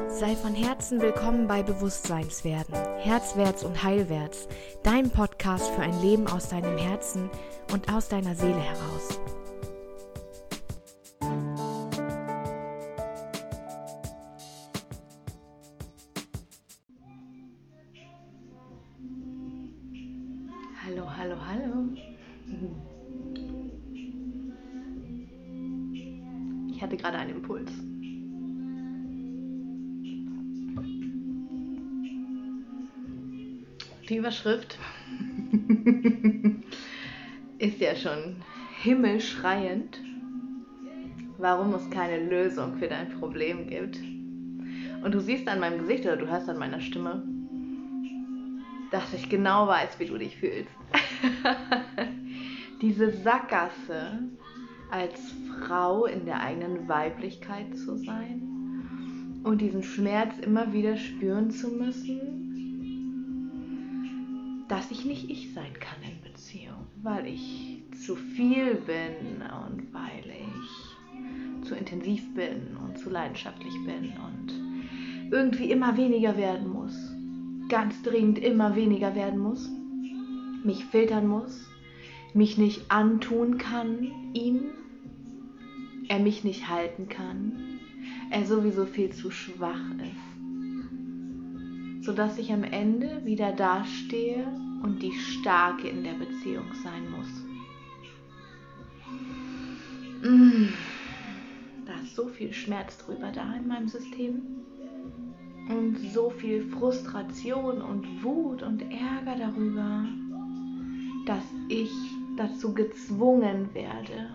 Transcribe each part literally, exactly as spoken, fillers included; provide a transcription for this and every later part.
Sei von Herzen willkommen bei Bewusstseinswerden, Herzwärts und Heilwärts, dein Podcast für ein Leben aus deinem Herzen und aus deiner Seele heraus. Hallo, hallo, hallo. Ich hatte gerade einen Impuls. Die Überschrift ist ja schon himmelschreiend, warum es keine Lösung für dein Problem gibt. Und du siehst an meinem Gesicht oder du hörst an meiner Stimme, dass ich genau weiß, wie du dich fühlst. Diese Sackgasse, als Frau in der eigenen Weiblichkeit zu sein und diesen Schmerz immer wieder spüren zu müssen, dass ich nicht ich sein kann in Beziehung, weil ich zu viel bin und weil ich zu intensiv bin und zu leidenschaftlich bin und irgendwie immer weniger werden muss, ganz dringend immer weniger werden muss, mich filtern muss, mich nicht antun kann ihm, er mich nicht halten kann, er sowieso viel zu schwach ist, sodass ich am Ende wieder dastehe und die Starke in der Beziehung sein muss. Da ist so viel Schmerz drüber da in meinem System und so viel Frustration und Wut und Ärger darüber, dass ich dazu gezwungen werde,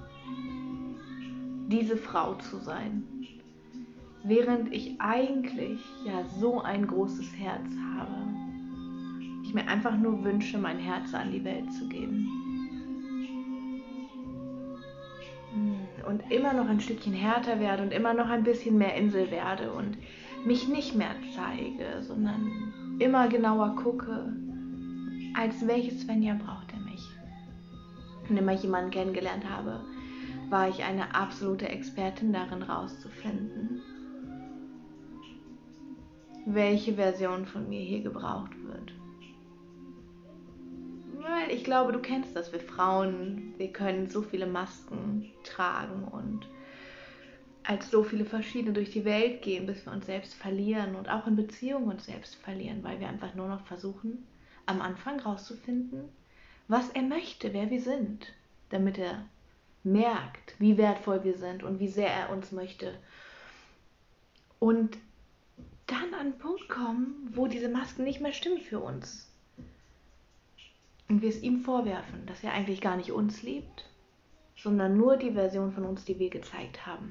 diese Frau zu sein. Während ich eigentlich ja so ein großes Herz habe, ich mir einfach nur wünsche, mein Herz an die Welt zu geben. Und immer noch ein Stückchen härter werde und immer noch ein bisschen mehr Insel werde und mich nicht mehr zeige, sondern immer genauer gucke, als welche Svenja braucht er mich. Und immer jemanden kennengelernt habe, war ich eine absolute Expertin darin rauszufinden, welche Version von mir hier gebraucht wird. Weil ich glaube, du kennst das, wir Frauen, wir können so viele Masken tragen und als so viele verschiedene durch die Welt gehen, bis wir uns selbst verlieren und auch in Beziehungen uns selbst verlieren, weil wir einfach nur noch versuchen, am Anfang rauszufinden, was er möchte, wer wir sind, damit er merkt, wie wertvoll wir sind und wie sehr er uns möchte. Und dann an einen Punkt kommen, wo diese Masken nicht mehr stimmen für uns. Und wir es ihm vorwerfen, dass er eigentlich gar nicht uns liebt, sondern nur die Version von uns, die wir gezeigt haben.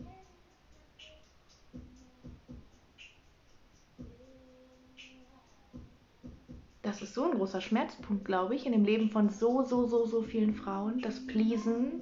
Das ist so ein großer Schmerzpunkt, glaube ich, in dem Leben von so, so, so, so vielen Frauen. Das Pleasen,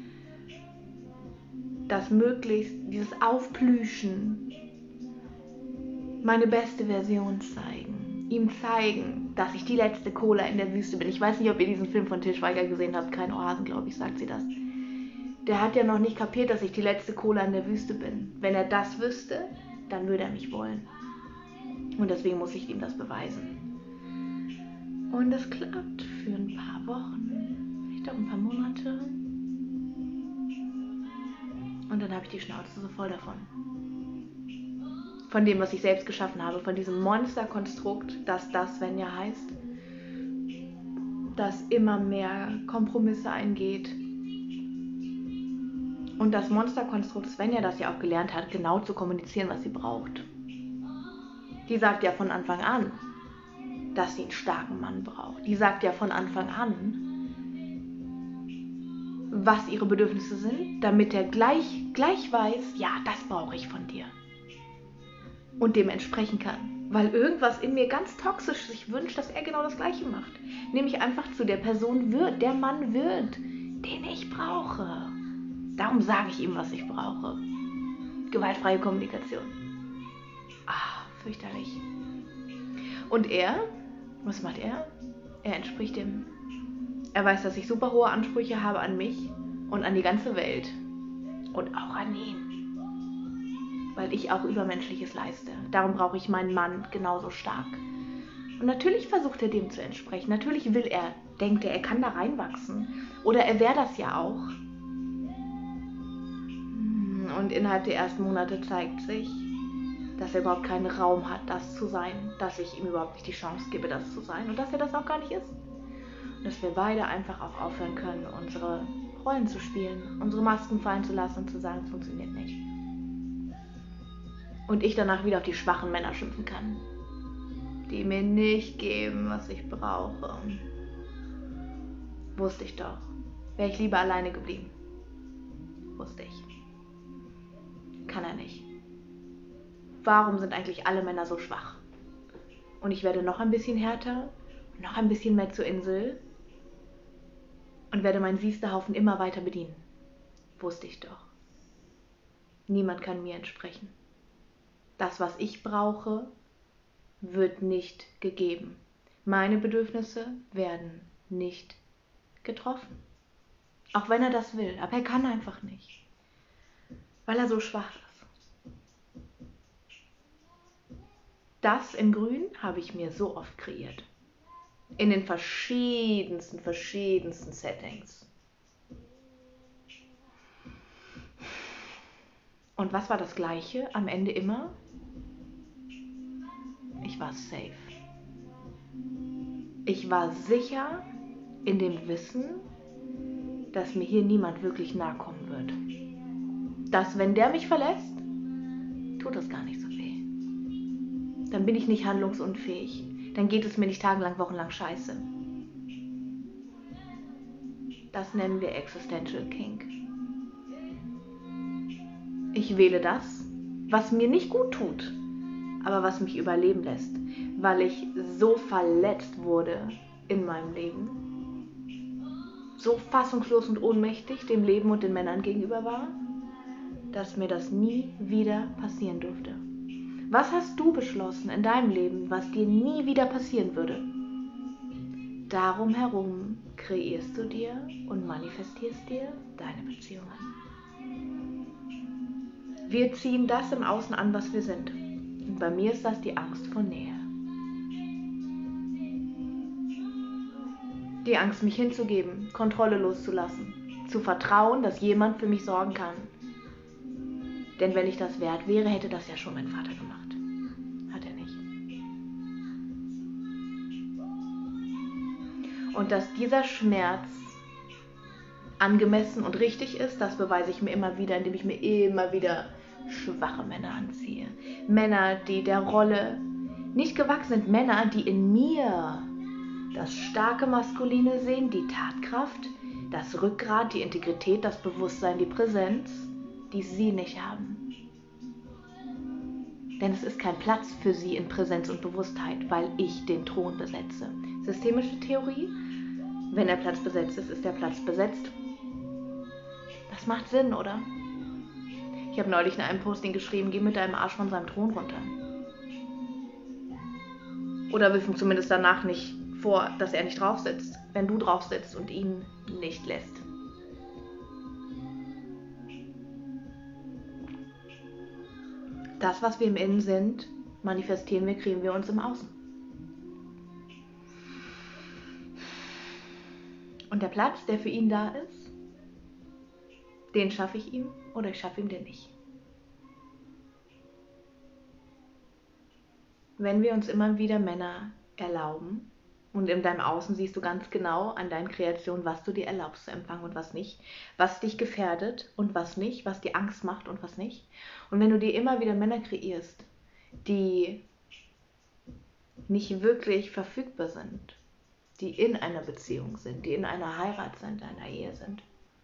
das möglichst, dieses Aufplüschen, meine beste Version zeigen, ihm zeigen, dass ich die letzte Cola in der Wüste bin. Ich weiß nicht, ob ihr diesen Film von Til Schweiger gesehen habt, kein Oasen, glaube ich, sagt sie das. Der hat ja noch nicht kapiert, dass ich die letzte Cola in der Wüste bin. Wenn er das wüsste, dann würde er mich wollen. Und deswegen muss ich ihm das beweisen. Und das klappt für ein paar Wochen, vielleicht auch ein paar Monate. Und dann habe ich die Schnauze so voll davon. Von dem, was ich selbst geschaffen habe, von diesem Monsterkonstrukt, das das Svenja heißt, das immer mehr Kompromisse eingeht. Und das Monsterkonstrukt Svenja, das ja auch gelernt hat, genau zu kommunizieren, was sie braucht. Die sagt ja von Anfang an, dass sie einen starken Mann braucht. Die sagt ja von Anfang an, was ihre Bedürfnisse sind, damit er gleich, gleich weiß, ja, das brauche ich von dir. Und dem entsprechen kann. Weil irgendwas in mir ganz toxisch sich wünscht, dass er genau das Gleiche macht. Nämlich einfach zu der Person wird, der Mann wird, den ich brauche. Darum sage ich ihm, was ich brauche. Gewaltfreie Kommunikation. Ah, fürchterlich. Und er, was macht er? Er entspricht dem. Er weiß, dass ich super hohe Ansprüche habe an mich und an die ganze Welt. Und auch an ihn. weil ich auch Übermenschliches leiste. Darum brauche ich meinen Mann genauso stark. Und natürlich versucht er dem zu entsprechen. Natürlich will er, denkt er, er kann da reinwachsen. Oder er wäre das ja auch. Und innerhalb der ersten Monate zeigt sich, dass er überhaupt keinen Raum hat, das zu sein. Dass ich ihm überhaupt nicht die Chance gebe, das zu sein. Und dass er das auch gar nicht ist. Und dass wir beide einfach auch aufhören können, unsere Rollen zu spielen, unsere Masken fallen zu lassen und zu sagen, es funktioniert nicht. Und ich danach wieder auf die schwachen Männer schimpfen kann, die mir nicht geben, was ich brauche. Wusste ich doch. Wäre ich lieber alleine geblieben. Wusste ich. Kann er nicht. Warum sind eigentlich alle Männer so schwach? Und ich werde noch ein bisschen härter, noch ein bisschen mehr zur Insel und werde meinen Siestehaufen immer weiter bedienen. Wusste ich doch. Niemand kann mir entsprechen. Das, was ich brauche, wird nicht gegeben. Meine Bedürfnisse werden nicht getroffen. Auch wenn er das will, aber er kann einfach nicht. Weil er so schwach ist. Das in Grün habe ich mir so oft kreiert. In den verschiedensten, verschiedensten Settings. Und was war das Gleiche am Ende immer? Ich war safe. Ich war sicher in dem Wissen, dass mir hier niemand wirklich nahe kommen wird. Dass, wenn der mich verlässt, tut das gar nicht so weh. Dann bin ich nicht handlungsunfähig. Dann geht es mir nicht tagelang, wochenlang scheiße. Das nennen wir Existential Kink. Ich wähle das, was mir nicht gut tut, aber was mich überleben lässt, weil ich so verletzt wurde in meinem Leben, so fassungslos und ohnmächtig dem Leben und den Männern gegenüber war, dass mir das nie wieder passieren durfte. Was hast du beschlossen in deinem Leben, was dir nie wieder passieren würde? Darum herum kreierst du dir und manifestierst dir deine Beziehungen. Wir ziehen das im Außen an, was wir sind. Und bei mir ist das die Angst vor Nähe. Die Angst, mich hinzugeben, Kontrolle loszulassen, zu vertrauen, dass jemand für mich sorgen kann. Denn wenn ich das wert wäre, hätte das ja schon mein Vater gemacht. Hat er nicht. Und dass dieser Schmerz angemessen und richtig ist, das beweise ich mir immer wieder, indem ich mir immer wieder schwache Männer anziehe. Männer, die der Rolle nicht gewachsen sind. Männer, die in mir das starke Maskuline sehen, die Tatkraft, das Rückgrat, die Integrität, das Bewusstsein, die Präsenz, die sie nicht haben. Denn es ist kein Platz für sie in Präsenz und Bewusstheit, weil ich den Thron besetze. Systemische Theorie, wenn der Platz besetzt ist, ist der Platz besetzt. Das macht Sinn, oder? Ich habe neulich in einem Posting geschrieben, geh mit deinem Arsch von seinem Thron runter. Oder wirf ihm zumindest danach nicht vor, dass er nicht drauf sitzt, wenn du drauf sitzt und ihn nicht lässt. Das, was wir im Innen sind, manifestieren wir, kriegen wir uns im Außen. Und der Platz, der für ihn da ist, den schaffe ich ihm oder ich schaffe ihm den nicht. Wenn wir uns immer wieder Männer erlauben, und in deinem Außen siehst du ganz genau an deinen Kreationen, was du dir erlaubst zu empfangen und was nicht, was dich gefährdet und was nicht, was dir Angst macht und was nicht. Und wenn du dir immer wieder Männer kreierst, die nicht wirklich verfügbar sind, die in einer Beziehung sind, die in einer Heirat sind, einer Ehe sind,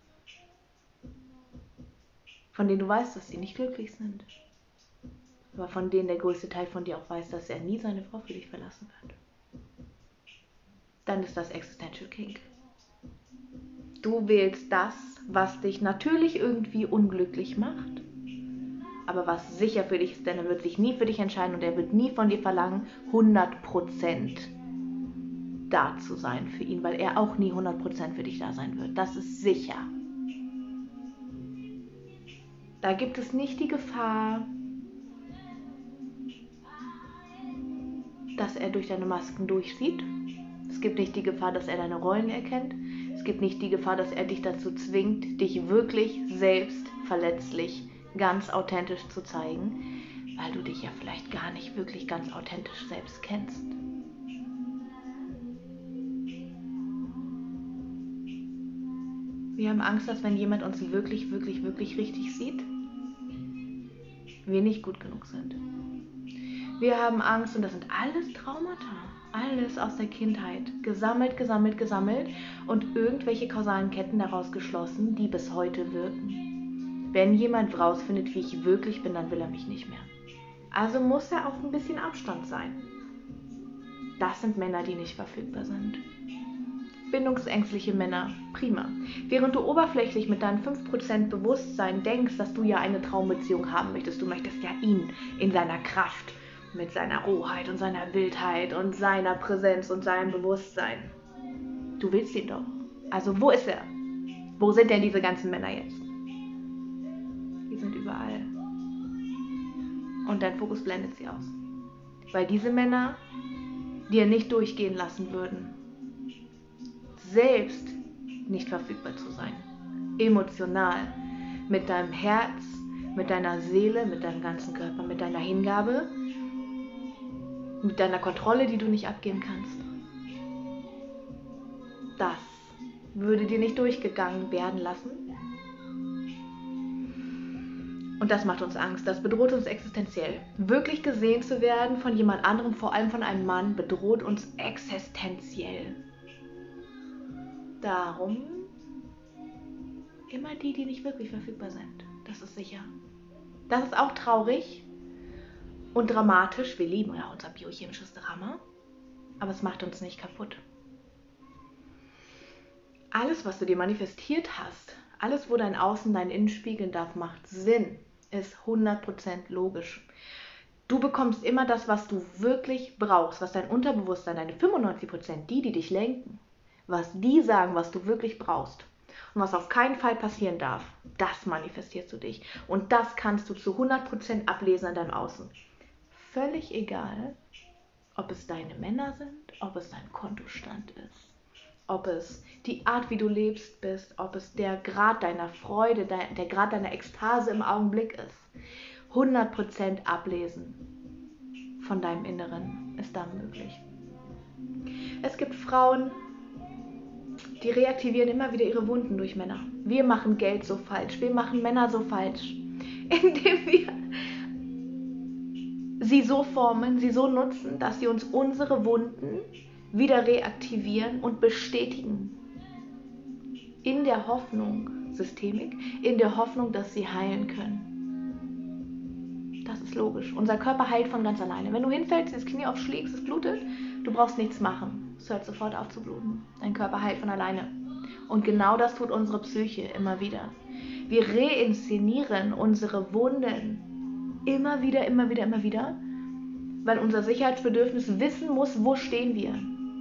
von denen du weißt, dass sie nicht glücklich sind, aber von denen der größte Teil von dir auch weiß, dass er nie seine Frau für dich verlassen wird, dann ist das Existential Kink. Du wählst das, was dich natürlich irgendwie unglücklich macht, aber was sicher für dich ist, denn er wird sich nie für dich entscheiden und er wird nie von dir verlangen, hundert Prozent da zu sein für ihn, weil er auch nie hundert Prozent für dich da sein wird. Das ist sicher. Da gibt es nicht die Gefahr, dass er durch deine Masken durchsieht. Es gibt nicht die Gefahr, dass er deine Rollen erkennt. Es gibt nicht die Gefahr, dass er dich dazu zwingt, dich wirklich selbst verletzlich, ganz authentisch zu zeigen, weil du dich ja vielleicht gar nicht wirklich ganz authentisch selbst kennst. Wir haben Angst, dass wenn jemand uns wirklich, wirklich, wirklich richtig sieht, wir nicht gut genug sind. Wir haben Angst, und das sind alles Traumata, alles aus der Kindheit, gesammelt, gesammelt, gesammelt und irgendwelche kausalen Ketten daraus geschlossen, die bis heute wirken. Wenn jemand rausfindet, wie ich wirklich bin, dann will er mich nicht mehr. Also muss er auf ein bisschen Abstand sein. Das sind Männer, die nicht verfügbar sind. Bindungsängstliche Männer, prima. Während du oberflächlich mit deinen fünf Prozent Bewusstsein denkst, dass du ja eine Traumbeziehung haben möchtest, du möchtest ja ihn in seiner Kraft, mit seiner Rohheit und seiner Wildheit und seiner Präsenz und seinem Bewusstsein. Du willst ihn doch. Also wo ist er? Wo sind denn diese ganzen Männer jetzt? Die sind überall. Und dein Fokus blendet sie aus. Weil diese Männer dir nicht durchgehen lassen würden, selbst nicht verfügbar zu sein. Emotional. Mit deinem Herz, mit deiner Seele, mit deinem ganzen Körper, mit deiner Hingabe, mit deiner Kontrolle, die du nicht abgeben kannst. Das würde dir nicht durchgegangen werden lassen. Und das macht uns Angst, das bedroht uns existenziell. Wirklich gesehen zu werden von jemand anderem, vor allem von einem Mann, bedroht uns existenziell. Darum immer die, die nicht wirklich verfügbar sind. Das ist sicher. Das ist auch traurig und dramatisch. Wir lieben ja unser biochemisches Drama, aber es macht uns nicht kaputt. Alles, was du dir manifestiert hast, alles, wo dein Außen dein Innen spiegeln darf, macht Sinn, ist hundert Prozent logisch. Du bekommst immer das, was du wirklich brauchst, was dein Unterbewusstsein, deine fünfundneunzig Prozent, die, die dich lenken, was die sagen, was du wirklich brauchst und was auf keinen Fall passieren darf, das manifestierst du dich. Und das kannst du zu hundert Prozent ablesen an deinem Außen. Völlig egal, ob es deine Männer sind, ob es dein Kontostand ist, ob es die Art, wie du lebst, bist, ob es der Grad deiner Freude, der, der Grad deiner Ekstase im Augenblick ist. hundert Prozent ablesen von deinem Inneren ist da möglich. Es gibt Frauen, die reaktivieren immer wieder ihre Wunden durch Männer. Wir machen Geld so falsch, wir machen Männer so falsch, indem wir sie so formen, sie so nutzen, dass sie uns unsere Wunden wieder reaktivieren und bestätigen. In der Hoffnung, Systemik, in der Hoffnung, dass sie heilen können. Das ist logisch. Unser Körper heilt von ganz alleine. Wenn du hinfällst, das Knie aufschlägst, es blutet, du brauchst nichts machen. Es hört sofort auf zu bluten. Dein Körper heilt von alleine. Und genau das tut unsere Psyche immer wieder. Wir reinszenieren unsere Wunden immer wieder, immer wieder, immer wieder, weil unser Sicherheitsbedürfnis wissen muss, wo stehen wir.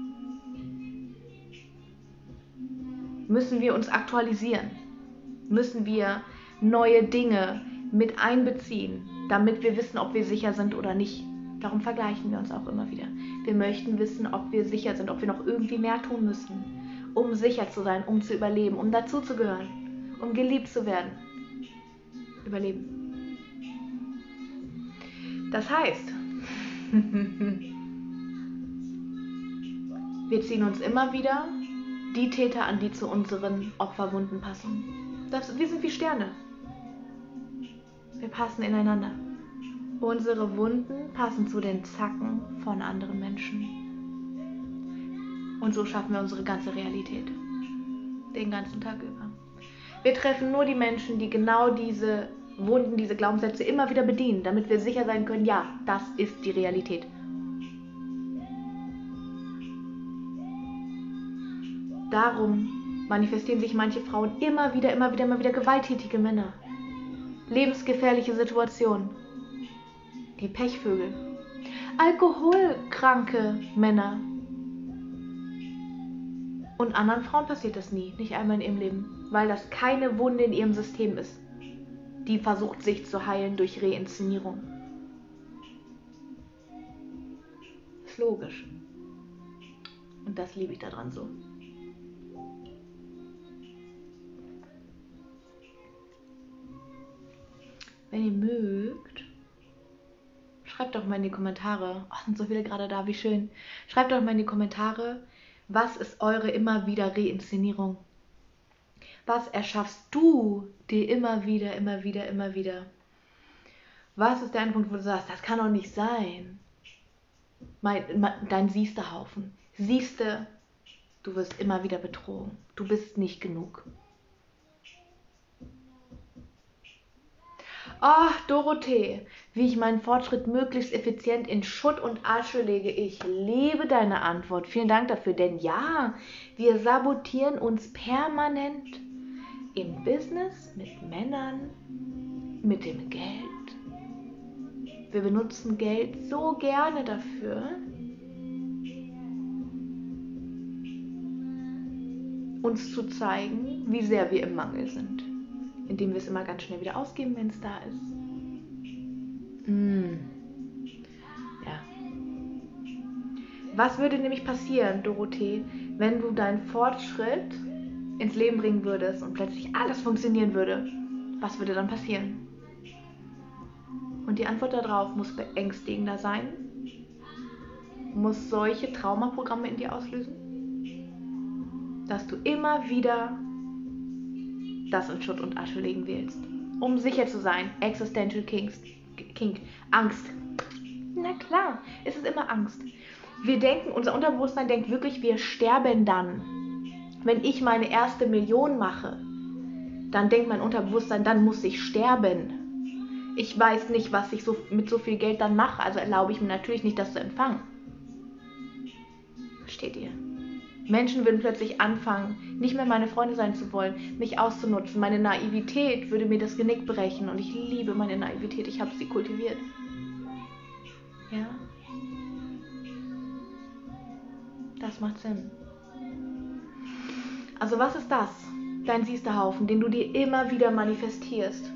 Müssen wir uns aktualisieren? Müssen wir neue Dinge mit einbeziehen, damit wir wissen, ob wir sicher sind oder nicht? Darum vergleichen wir uns auch immer wieder. Wir möchten wissen, ob wir sicher sind, ob wir noch irgendwie mehr tun müssen, um sicher zu sein, um zu überleben, um dazuzugehören, um geliebt zu werden. Überleben. Das heißt, wir ziehen uns immer wieder die Täter an, die zu unseren Opferwunden passen. Das, wir sind wie Sterne. Wir passen ineinander. Unsere Wunden passen zu den Zacken von anderen Menschen. Und so schaffen wir unsere ganze Realität. Den ganzen Tag über. Wir treffen nur die Menschen, die genau diese Wunden, diese Glaubenssätze immer wieder bedienen, damit wir sicher sein können, ja, das ist die Realität. Darum manifestieren sich manche Frauen immer wieder, immer wieder, immer wieder gewalttätige Männer. Lebensgefährliche Situationen. Die Pechvögel. Alkoholkranke Männer. Und anderen Frauen passiert das nie, nicht einmal in ihrem Leben, weil das keine Wunde in ihrem System ist, die versucht sich zu heilen durch Reinszenierung. Ist logisch. Und das liebe ich daran so. Wenn ihr mögt, schreibt doch mal in die Kommentare, oh, sind so viele gerade da, wie schön. Schreibt doch mal in die Kommentare, was ist eure immer wieder Reinszenierung? Was erschaffst du dir immer wieder, immer wieder, immer wieder? Was ist der eine Punkt, wo du sagst, das kann doch nicht sein? Mein, mein, dein Siehsterhaufen. Siehste, du wirst immer wieder betrogen. Du bist nicht genug. Oh, Dorothee, wie ich meinen Fortschritt möglichst effizient in Schutt und Asche lege. Ich liebe deine Antwort. Vielen Dank dafür, denn ja, wir sabotieren uns permanent im Business, mit Männern, mit dem Geld. Wir benutzen Geld so gerne dafür, uns zu zeigen, wie sehr wir im Mangel sind. Indem wir es immer ganz schnell wieder ausgeben, wenn es da ist. Mm. Ja. Was würde nämlich passieren, Dorothee, wenn du deinen Fortschritt ins Leben bringen würdest und plötzlich alles funktionieren würde? Was würde dann passieren? Und die Antwort darauf muss beängstigender sein, muss solche Traumaprogramme in dir auslösen, dass du immer wieder das in Schutt und Asche legen willst, um sicher zu sein. Existential Kings, King, Angst. Na klar, es ist immer Angst. Wir denken, unser Unterbewusstsein denkt wirklich, wir sterben dann. Wenn ich meine erste Million mache, dann denkt mein Unterbewusstsein, dann muss ich sterben. Ich weiß nicht, was ich so mit so viel Geld dann mache, also erlaube ich mir natürlich nicht, das zu empfangen. Versteht ihr? Menschen würden plötzlich anfangen, nicht mehr meine Freunde sein zu wollen, mich auszunutzen. Meine Naivität würde mir das Genick brechen und ich liebe meine Naivität, ich habe sie kultiviert. Ja? Das macht Sinn. Also was ist das? Dein Siehsterhaufen, den du dir immer wieder manifestierst.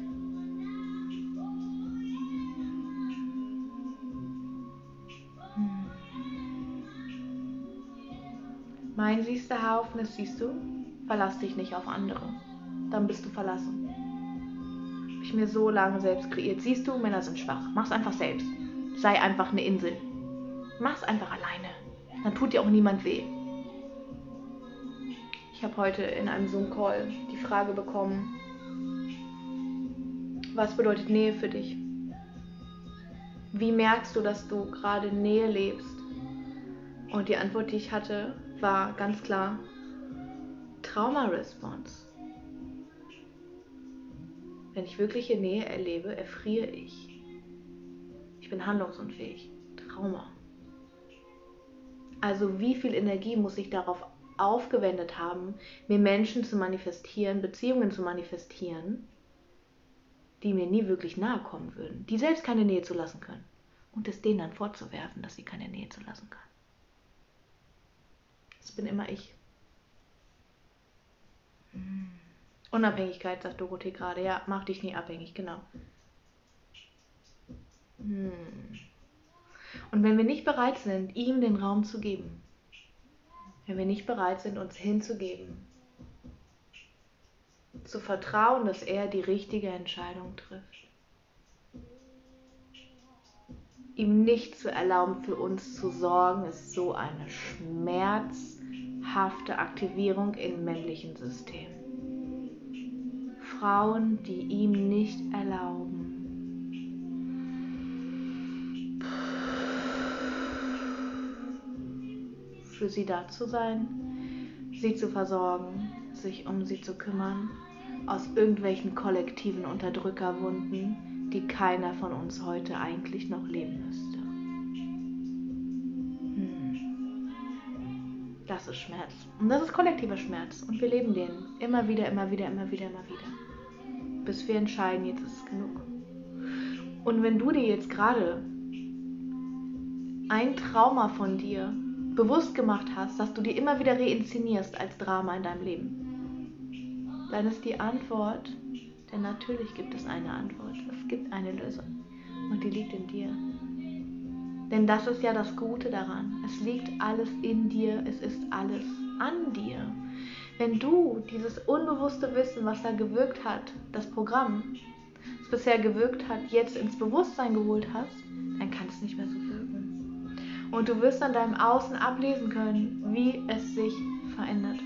Mein Siehsterhaufen ist, siehst du, verlass dich nicht auf andere. Dann bist du verlassen. Hab ich mir so lange selbst kreiert. Siehst du, Männer sind schwach. Mach's einfach selbst. Sei einfach eine Insel. Mach's einfach alleine. Dann tut dir auch niemand weh. Ich habe heute in einem Zoom-Call die Frage bekommen, was bedeutet Nähe für dich? Wie merkst du, dass du gerade Nähe lebst? Und die Antwort, die ich hatte, war ganz klar Trauma-Response. Wenn ich wirkliche Nähe erlebe, erfriere ich. Ich bin handlungsunfähig. Trauma. Also wie viel Energie muss ich darauf aufgewendet haben, mir Menschen zu manifestieren, Beziehungen zu manifestieren, die mir nie wirklich nahe kommen würden, die selbst keine Nähe zulassen können. Und es denen dann vorzuwerfen, dass sie keine Nähe zulassen können. Das bin immer ich. Hm. Unabhängigkeit, sagt Dorothee gerade. Ja, mach dich nie abhängig, genau. Hm. Und wenn wir nicht bereit sind, ihm den Raum zu geben, wenn wir nicht bereit sind, uns hinzugeben, zu vertrauen, dass er die richtige Entscheidung trifft, ihm nicht zu erlauben, für uns zu sorgen, ist so eine schmerzhafte Aktivierung im männlichen System. Frauen, die ihm nicht erlauben, für sie da zu sein, sie zu versorgen, sich um sie zu kümmern, aus irgendwelchen kollektiven Unterdrückerwunden, die keiner von uns heute eigentlich noch leben müsste. Hm. Das ist Schmerz. Und das ist kollektiver Schmerz. Und wir leben den immer wieder, immer wieder, immer wieder, immer wieder. Bis wir entscheiden, jetzt ist es genug. Und wenn du dir jetzt gerade ein Trauma von dir bewusst gemacht hast, dass du dir immer wieder reinszenierst als Drama in deinem Leben, dann ist die Antwort, denn natürlich gibt es eine Antwort, es gibt eine Lösung und die liegt in dir. Denn das ist ja das Gute daran. Es liegt alles in dir, es ist alles an dir. Wenn du dieses unbewusste Wissen, was da gewirkt hat, das Programm, das bisher gewirkt hat, jetzt ins Bewusstsein geholt hast, dann kann es nicht mehr so wirken. Und du wirst an deinem Außen ablesen können, wie es sich verändert.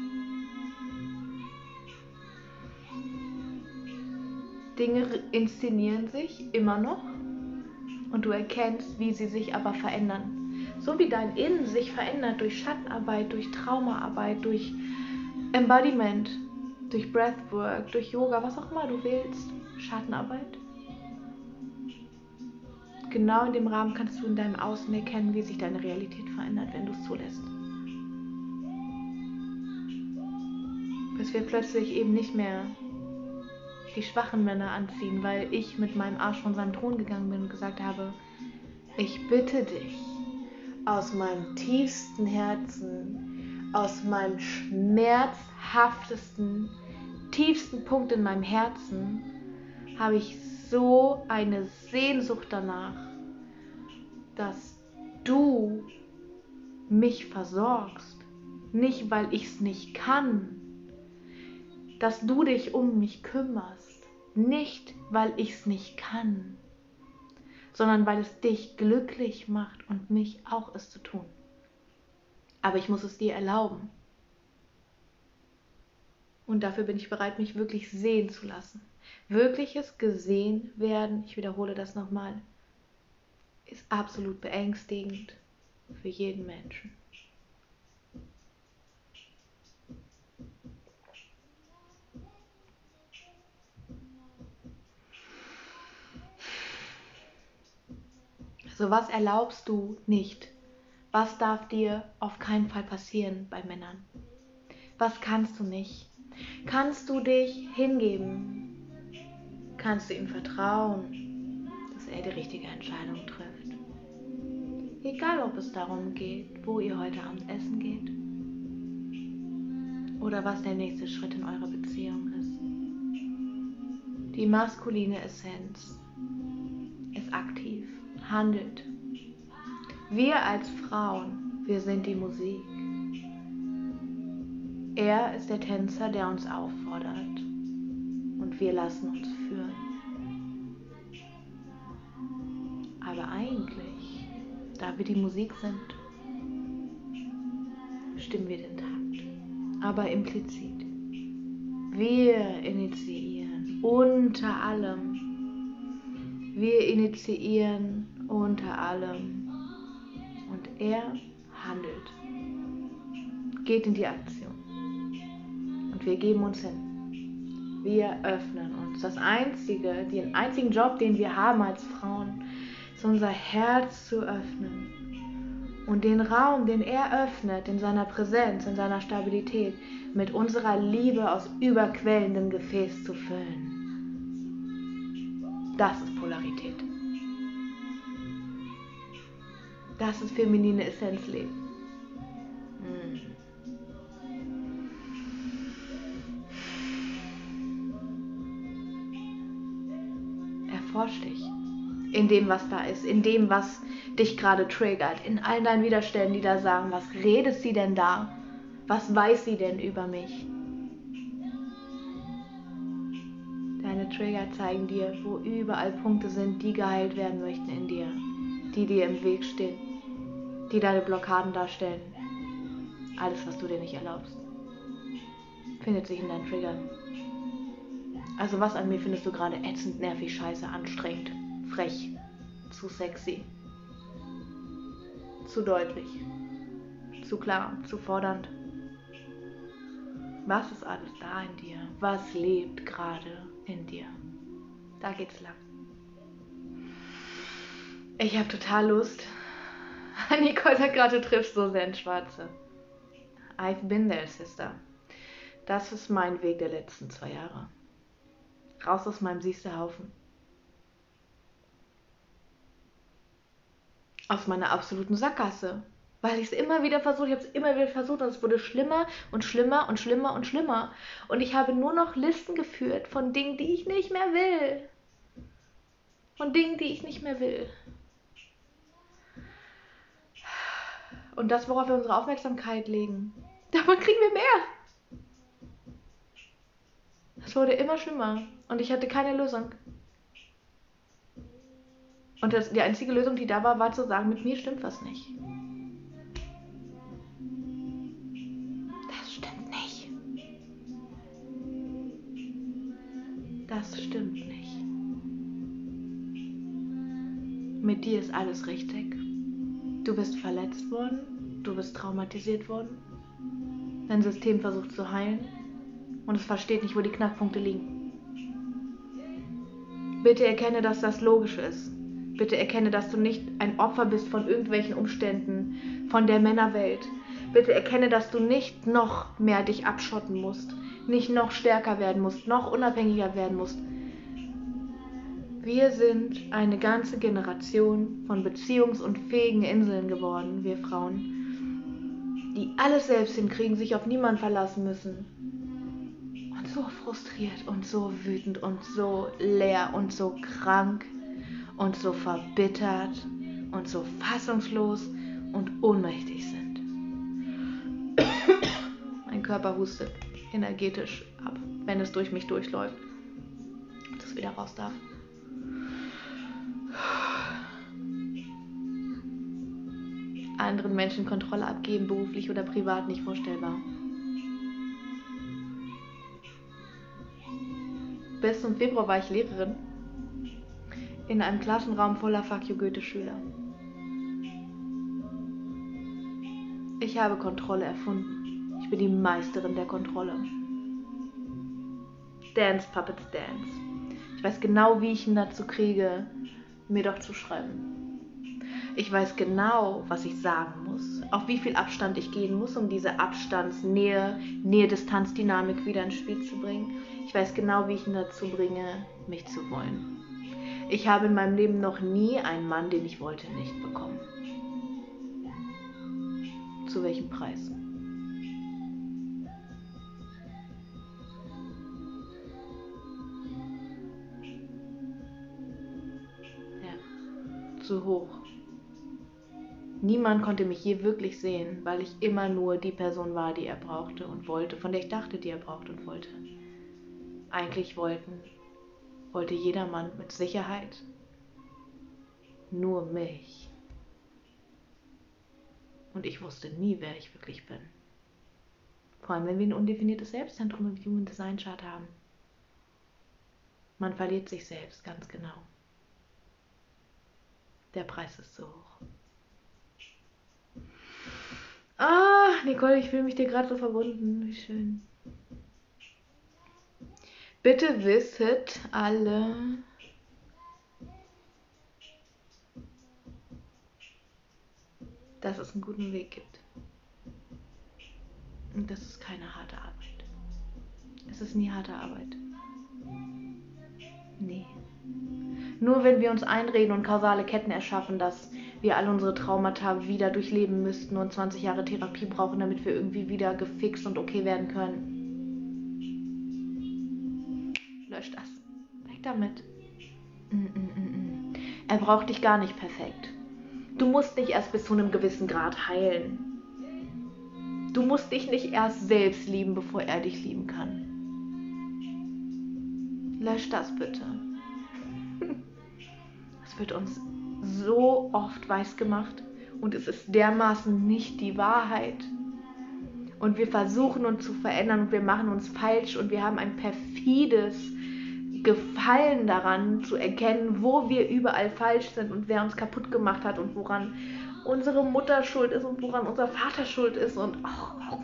Dinge inszenieren sich immer noch und du erkennst, wie sie sich aber verändern. So wie dein Innen sich verändert durch Schattenarbeit, durch Traumaarbeit, durch Embodiment, durch Breathwork, durch Yoga, was auch immer du willst, Schattenarbeit. Genau in dem Rahmen kannst du in deinem Außen erkennen, wie sich deine Realität verändert, wenn du es zulässt. Bis wir plötzlich eben nicht mehr die schwachen Männer anziehen, weil ich mit meinem Arsch von seinem Thron gegangen bin und gesagt habe, ich bitte dich aus meinem tiefsten Herzen, aus meinem schmerzhaftesten, tiefsten Punkt in meinem Herzen, habe ich so eine Sehnsucht danach, dass du mich versorgst, nicht weil ich es nicht kann, dass du dich um mich kümmerst, nicht weil ich es nicht kann, sondern weil es dich glücklich macht und mich auch es zu tun. Aber ich muss es dir erlauben. Und dafür bin ich bereit, mich wirklich sehen zu lassen. Wirkliches gesehen werden, ich wiederhole das nochmal, ist absolut beängstigend für jeden Menschen. So, was erlaubst du nicht? Was darf dir auf keinen Fall passieren bei Männern? Was kannst du nicht? Kannst du dich hingeben? Kannst du ihm vertrauen, dass er die richtige Entscheidung trifft? Egal, ob es darum geht, wo ihr heute Abend essen geht oder was der nächste Schritt in eurer Beziehung ist. Die maskuline Essenz ist aktiv, handelt. Wir als Frauen, wir sind die Musik. Er ist der Tänzer, der uns auffordert und wir lassen uns führen. Aber eigentlich, da wir die Musik sind, bestimmen wir den Takt, aber implizit. Wir initiieren unter allem. Wir initiieren unter allem und er handelt, geht in die Aktion und wir geben uns hin. Wir öffnen uns. Das einzige, den einzigen Job, den wir haben als Frauen, ist unser Herz zu öffnen und den Raum, den er öffnet, in seiner Präsenz, in seiner Stabilität, mit unserer Liebe aus überquellendem Gefäß zu füllen. Das ist Polarität. Das ist feminine Essenzleben. Hm. Erforsch dich in dem, was da ist, in dem, was dich gerade triggert, in all deinen Widerständen, die da sagen, was redet sie denn da? Was weiß sie denn über mich? Deine Trigger zeigen dir, wo überall Punkte sind, die geheilt werden möchten in dir, die dir im Weg stehen, die deine Blockaden darstellen. Alles, was du dir nicht erlaubst, findet sich in deinen Triggern. Also was an mir findest du gerade ätzend, nervig, scheiße, anstrengend, frech, zu sexy, zu deutlich, zu klar, zu fordernd? Was ist alles da in dir? Was lebt gerade in dir? Da geht's lang. Ich habe total Lust. Nicole sagt gerade, du triffst so sehr ins Schwarze. I've been there, Sister. Das ist mein Weg der letzten zwei Jahre. Raus aus meinem Siehsterhaufen. Aus meiner absoluten Sackgasse. Weil ich es immer wieder versucht, ich habe es immer wieder versucht und es wurde schlimmer und schlimmer und schlimmer und schlimmer. Und ich habe nur noch Listen geführt von Dingen, die ich nicht mehr will. Von Dingen, die ich nicht mehr will. Und das, worauf wir unsere Aufmerksamkeit legen, davon kriegen wir mehr. Es wurde immer schlimmer und ich hatte keine Lösung. Und das, die einzige Lösung, die da war, war zu sagen, mit mir stimmt was nicht. Das stimmt nicht. Das stimmt nicht. Mit dir ist alles richtig. Du bist verletzt worden, du bist traumatisiert worden. Dein System versucht zu heilen und es versteht nicht, wo die Knackpunkte liegen. Bitte erkenne, dass das logisch ist. Bitte erkenne, dass du nicht ein Opfer bist von irgendwelchen Umständen, von der Männerwelt. Bitte erkenne, dass du nicht noch mehr dich abschotten musst, nicht noch stärker werden musst, noch unabhängiger werden musst. Wir sind eine ganze Generation von beziehungsunfähigen Inseln geworden, wir Frauen, die alles selbst hinkriegen, sich auf niemanden verlassen müssen. Und so frustriert und so wütend und so leer und so krank und so verbittert und so fassungslos und ohnmächtig sind. Mein Körper hustet energetisch ab, wenn es durch mich durchläuft und es wieder raus darf. Anderen Menschen Kontrolle abgeben, beruflich oder privat, nicht vorstellbar. Bis zum Februar war ich Lehrerin in einem Klassenraum voller Fuck you Goethe-Schüler. Ich habe Kontrolle erfunden. Ich bin die Meisterin der Kontrolle. Dance, Puppets, Dance. Ich weiß genau, wie ich ihn dazu kriege, mir doch zu schreiben. Ich weiß genau, was ich sagen muss, auf wie viel Abstand ich gehen muss, um diese Abstandsnähe, Nähe-Distanz-Dynamik wieder ins Spiel zu bringen. Ich weiß genau, wie ich ihn dazu bringe, mich zu wollen. Ich habe in meinem Leben noch nie einen Mann, den ich wollte, nicht bekommen. Zu welchem Preis? Ja, zu hoch. Niemand konnte mich je wirklich sehen, weil ich immer nur die Person war, die er brauchte und wollte, von der ich dachte, die er brauchte und wollte. Eigentlich wollten, wollte jeder Mann mit Sicherheit nur mich. Und ich wusste nie, wer ich wirklich bin. Vor allem, wenn wir ein undefiniertes Selbstzentrum im Human Design Chart haben. Man verliert sich selbst, ganz genau. Der Preis ist so hoch. Ah, Nicole, ich fühle mich dir gerade so verbunden. Wie schön. Bitte wisset alle, dass es einen guten Weg gibt. Und das ist keine harte Arbeit. Es ist nie harte Arbeit. Nee. Nur wenn wir uns einreden und kausale Ketten erschaffen, dass wir all unsere Traumata wieder durchleben müssten und zwanzig Jahre Therapie brauchen, damit wir irgendwie wieder gefixt und okay werden können. Lösch das. Weg damit. Mm, mm, mm, mm. Er braucht dich gar nicht perfekt. Du musst nicht erst bis zu einem gewissen Grad heilen. Du musst dich nicht erst selbst lieben, bevor er dich lieben kann. Lösch das bitte. Es wird uns so oft weiß gemacht und es ist dermaßen nicht die Wahrheit. Und wir versuchen uns zu verändern und wir machen uns falsch und wir haben ein perfides Gefallen daran zu erkennen, wo wir überall falsch sind und wer uns kaputt gemacht hat und woran unsere Mutter schuld ist und woran unser Vater schuld ist und oh, oh.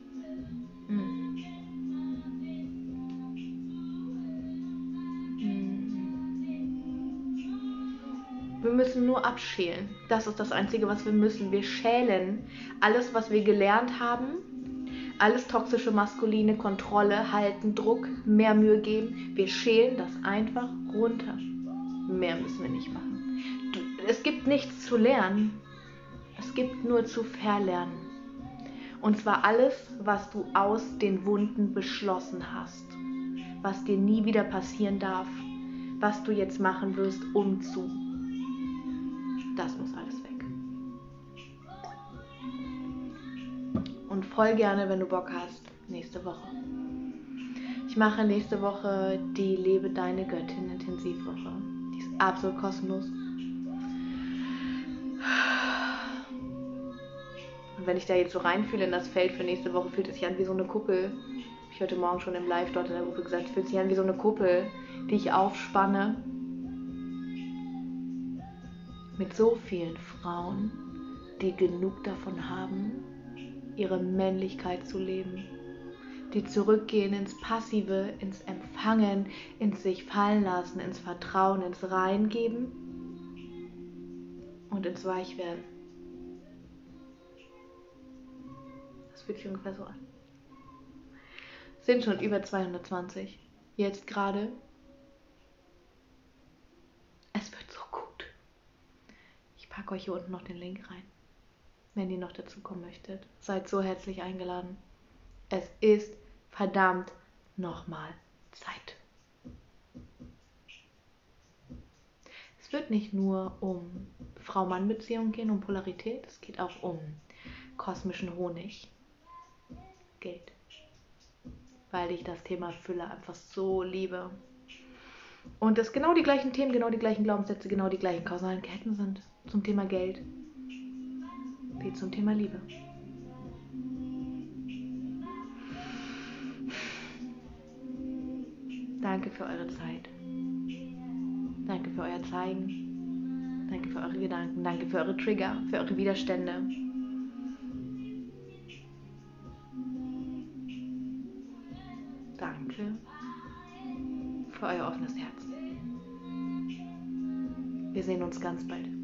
Wir müssen nur abschälen. Das ist das Einzige, was wir müssen. Wir schälen alles, was wir gelernt haben. Alles toxische maskuline Kontrolle, halten, Druck, mehr Mühe geben. Wir schälen das einfach runter. Mehr müssen wir nicht machen. Du, es gibt nichts zu lernen. Es gibt nur zu verlernen. Und zwar alles, was du aus den Wunden beschlossen hast. Was dir nie wieder passieren darf. Was du jetzt machen wirst, um zu. Das muss alles weg. voll gerne, wenn du Bock hast, nächste Woche. Ich mache nächste Woche die Lebe deine Göttin Intensivwoche. Die ist absolut kostenlos. Und wenn ich da jetzt so reinfühle in das Feld für nächste Woche, fühlt es sich an wie so eine Kuppel. Ich heute Morgen schon im Live dort in der Gruppe gesagt, es fühlt sich an wie so eine Kuppel, die ich aufspanne. Mit so vielen Frauen, die genug davon haben, ihre Männlichkeit zu leben. Die zurückgehen ins Passive, ins Empfangen, ins sich fallen lassen, ins Vertrauen, ins Reingeben und ins Weichwerden. Das fühlt sich ungefähr so an. Es sind schon über zweihundertzwanzig. Jetzt gerade. Es wird so gut. Ich packe euch hier unten noch den Link rein. Wenn ihr noch dazu kommen möchtet. Seid so herzlich eingeladen. Es ist verdammt nochmal Zeit. Es wird nicht nur um Frau-Mann-Beziehungen gehen, um Polarität. Es geht auch um kosmischen Honig. Geld. Weil ich das Thema Fülle einfach so liebe. Und es genau die gleichen Themen, genau die gleichen Glaubenssätze, genau die gleichen kausalen Ketten sind zum Thema Geld wie zum Thema Liebe. Danke für eure Zeit. Danke für euer Zeigen. Danke für eure Gedanken. Danke für eure Trigger, für eure Widerstände. Danke für euer offenes Herz. Wir sehen uns ganz bald.